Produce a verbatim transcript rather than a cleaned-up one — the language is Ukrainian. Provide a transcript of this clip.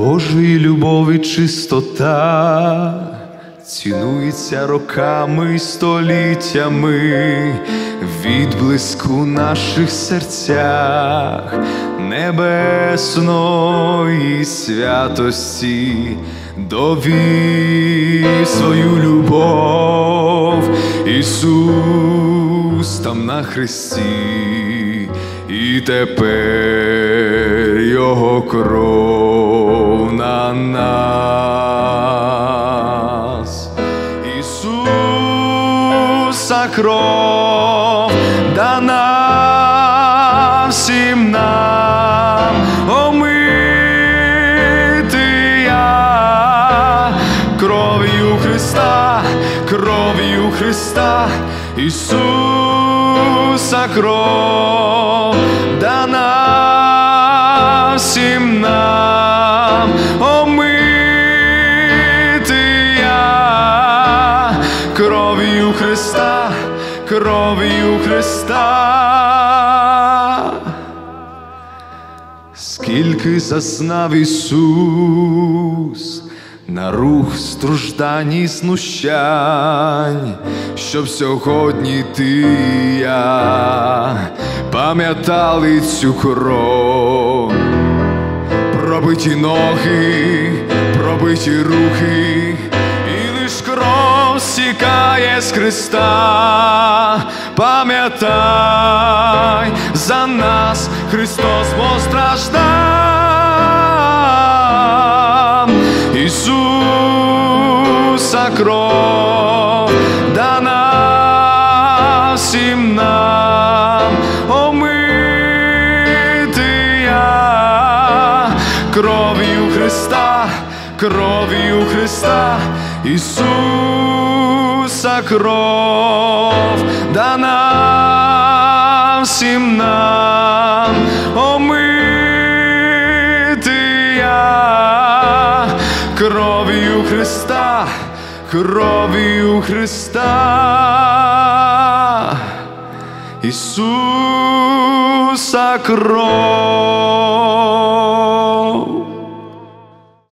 Божої любові чистота цінується роками й століттями, відблиску в наших серцях небесної святості довів свою любов Ісус там на хресті, і тепер Його кров на нас. Ісуса кров дана всім нам, омития кров'ю Христа, кров'ю Христа. Ісуса кров дана всім нам, омития кров'ю Христа, кров'ю Христа. Скільки зазнав Ісус на рух страждань і знущань, щоб сьогодні ти і я пам'ятали цю кров. Пробиті ноги, пробиті руки, і лиш кров стікає з Христа. Пам'ятай, за нас Христос постраждав. Ісуса кров дана всім нам, омития кров'ю Христа, кров'ю Христа. Ісуса кров дана всім нам, омития кров'ю Христа, кров'ю Христа. Ісуса кров.